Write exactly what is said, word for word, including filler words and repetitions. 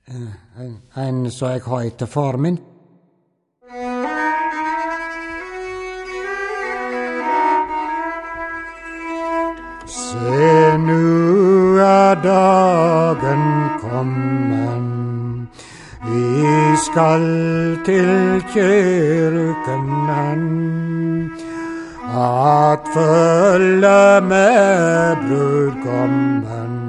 En, en så jeg har etter far min. Se, nu er dagen kommen, vi skal til kirken hen, at følge med brudgommen